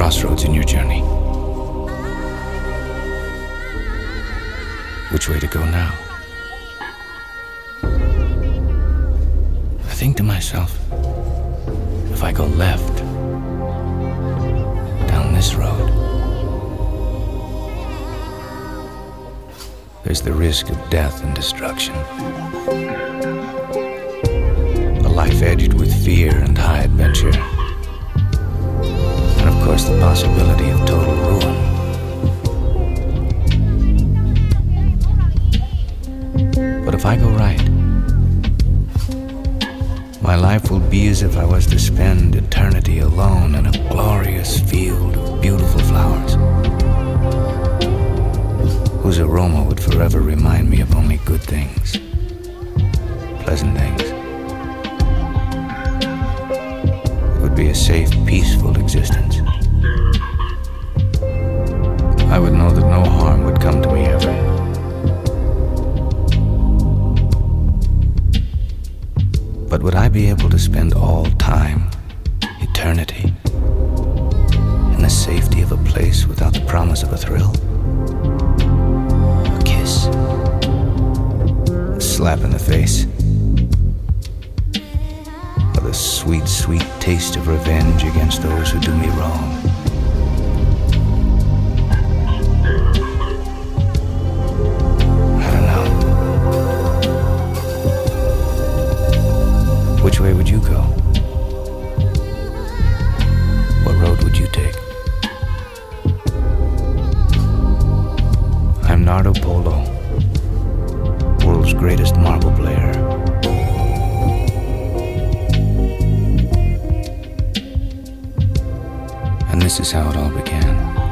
crossroads in your journey. Which way to go now? I think to myself, if I go left, down this road, there's the risk of death and destruction. A life edged with fear and high adventure. And of course the possibility of total ruin. But if I go right, my life will be as if I was to spend eternity alone in a glorious field of beautiful flowers, whose aroma would forever remind me of only good things, pleasant things. It would be a safe, peaceful existence. I would know that no harm would come to me ever. But would I be able to spend all time, eternity, in the safety of a place without the promise of a thrill? A kiss? A slap in the face? Or the sweet, sweet taste of revenge against those who do me wrong? Which way would you go? What road would you take? I'm Nardo Polo, world's greatest marble player. And this is how it all began.